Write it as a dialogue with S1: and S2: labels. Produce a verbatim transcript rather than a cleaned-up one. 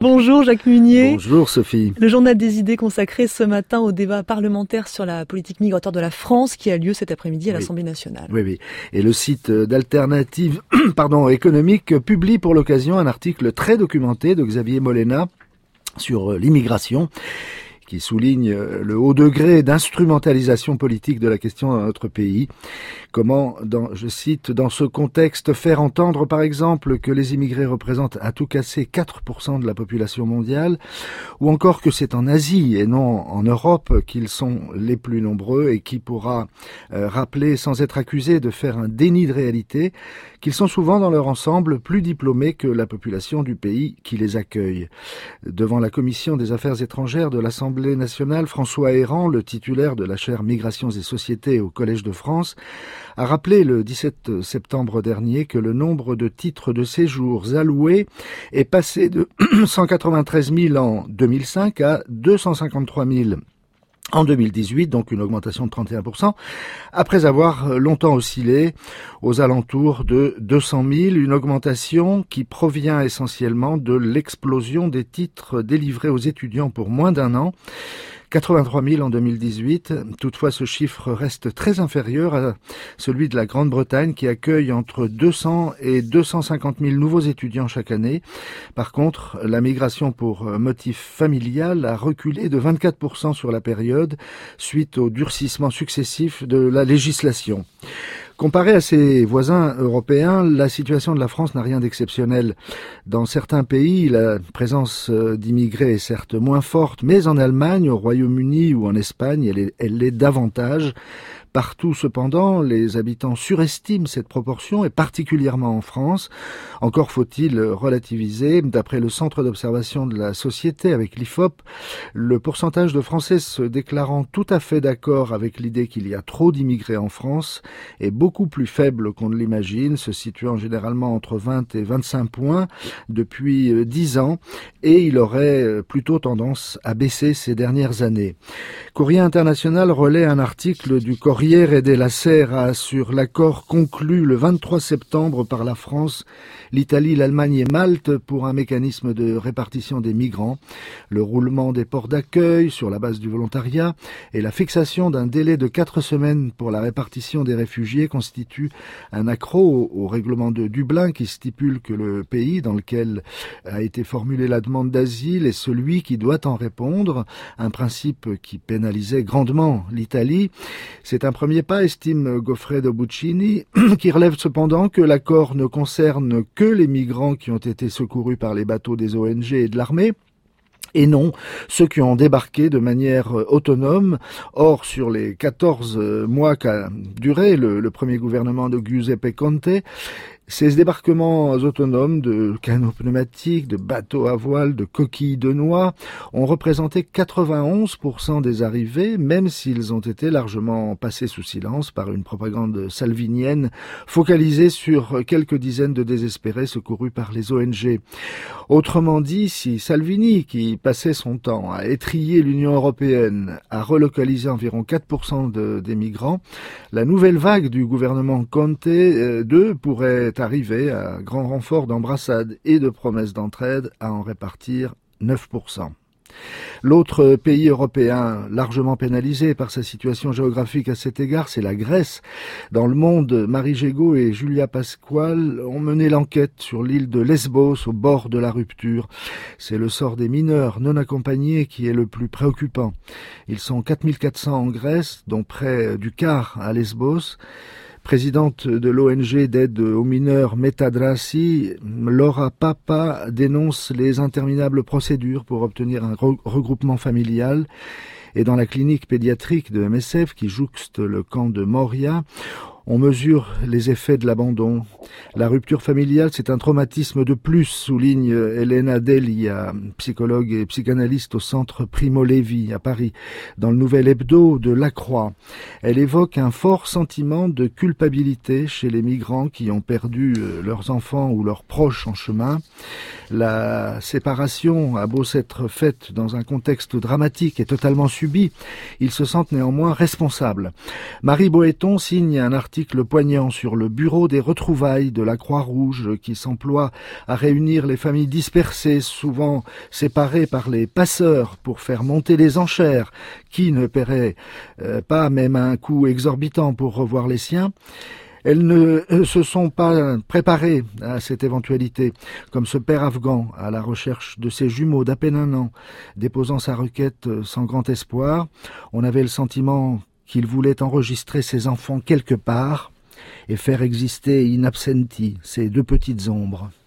S1: Bonjour Jacques Munier.
S2: Bonjour Sophie.
S1: Le journal des idées consacré ce matin au débat parlementaire sur la politique migratoire de la France qui a lieu cet après-midi à oui. l'Assemblée nationale.
S2: Oui, oui. Et le site d'Alternative pardon, économique publie pour l'occasion un article très documenté de Xavier Molena sur l'immigration, qui souligne le haut degré d'instrumentalisation politique de la question dans notre pays. Comment, dans, je cite, dans ce contexte, faire entendre, par exemple, que les immigrés représentent à tout casser quatre pour cent de la population mondiale, ou encore que c'est en Asie et non en Europe qu'ils sont les plus nombreux, et qui pourra euh, rappeler, sans être accusé de faire un déni de réalité, qu'ils sont souvent dans leur ensemble plus diplômés que la population du pays qui les accueille. Devant la Commission des Affaires étrangères de l'Assemblée nationale, François Héran, le titulaire de la chaire Migrations et Sociétés au Collège de France, a rappelé le dix-sept septembre dernier que le nombre de titres de séjour alloués est passé de cent quatre-vingt-treize mille en deux mille cinq à deux cent cinquante-trois mille en deux mille dix-huit, donc une augmentation de trente et un pour cent, après avoir longtemps oscillé aux alentours de deux cent mille, une augmentation qui provient essentiellement de l'explosion des titres délivrés aux étudiants pour moins d'un an, quatre-vingt-trois mille en deux mille dix-huit. Toutefois, ce chiffre reste très inférieur à celui de la Grande-Bretagne qui accueille entre deux cents et deux cent cinquante mille nouveaux étudiants chaque année. Par contre, la migration pour motif familial a reculé de vingt-quatre pour cent sur la période suite au durcissement successif de la législation. Comparé à ses voisins européens, la situation de la France n'a rien d'exceptionnel. Dans certains pays, la présence d'immigrés est certes moins forte, mais en Allemagne, au Royaume-Uni ou en Espagne, elle est, elle l'est davantage. Partout, cependant, les habitants surestiment cette proportion, et particulièrement en France. Encore faut-il relativiser. D'après le Centre d'observation de la société avec l'I F O P, le pourcentage de Français se déclarant tout à fait d'accord avec l'idée qu'il y a trop d'immigrés en France est beaucoup plus faible qu'on ne l'imagine, se situant généralement entre vingt et vingt-cinq points depuis dix ans, et il aurait plutôt tendance à baisser ces dernières années. Courrier International relaie un article du Corriere della Sera sur l'accord conclu le vingt-trois septembre par la France, l'Italie, l'Allemagne et Malte pour un mécanisme de répartition des migrants, le roulement des ports d'accueil sur la base du volontariat et la fixation d'un délai de quatre semaines pour la répartition des réfugiés constituent un accroc au règlement de Dublin qui stipule que le pays dans lequel a été formulée la demande d'asile est celui qui doit en répondre, un principe qui pénalisait grandement l'Italie. C'est un premier pas, estime Goffredo Buccini, qui relève cependant que l'accord ne concerne que les migrants qui ont été secourus par les bateaux des O N G et de l'armée, et non ceux qui ont débarqué de manière autonome. Or, sur les quatorze mois qu'a duré le, le premier gouvernement de Giuseppe Conte, ces débarquements autonomes de canots pneumatiques, de bateaux à voile, de coquilles de noix ont représenté quatre-vingt-onze pour cent des arrivées, même s'ils ont été largement passés sous silence par une propagande salvinienne focalisée sur quelques dizaines de désespérés secourus par les O N G. Autrement dit, si Salvini, qui passait son temps à étriller l'Union européenne, a relocalisé environ quatre pour cent de, des migrants, la nouvelle vague du gouvernement Conte deux pourrait arriver à grand renfort d'embrassades et de promesses d'entraide à en répartir neuf pour cent. L'autre pays européen largement pénalisé par sa situation géographique à cet égard, c'est la Grèce. Dans Le Monde, Marie Gégaud et Julia Pasquale ont mené l'enquête sur l'île de Lesbos au bord de la rupture. C'est le sort des mineurs non accompagnés qui est le plus préoccupant. Ils sont quatre mille quatre cents en Grèce, dont près du quart à Lesbos. Présidente de l'O N G d'aide aux mineurs Metadrassi, Laura Papa dénonce les interminables procédures pour obtenir un regroupement familial. Et dans la clinique pédiatrique de M S F qui jouxte le camp de Moria, on mesure les effets de l'abandon. La rupture familiale, c'est un traumatisme de plus, souligne Elena Delia, psychologue et psychanalyste au centre Primo Levi à Paris, dans le nouvel hebdo de La Croix. Elle évoque un fort sentiment de culpabilité chez les migrants qui ont perdu leurs enfants ou leurs proches en chemin. La séparation a beau s'être faite dans un contexte dramatique et totalement subi, ils se sentent néanmoins responsables. Marie Boéton signe un article article poignant sur le bureau des retrouvailles de la Croix-Rouge qui s'emploie à réunir les familles dispersées, souvent séparées par les passeurs pour faire monter les enchères. Qui ne paierait euh, pas même un coût exorbitant pour revoir les siens? Elles ne se sont pas préparées à cette éventualité, comme ce père afghan à la recherche de ses jumeaux d'à peine un an, déposant sa requête sans grand espoir. On avait le sentiment qu'il voulait enregistrer ses enfants quelque part et faire exister in absenti ces deux petites ombres.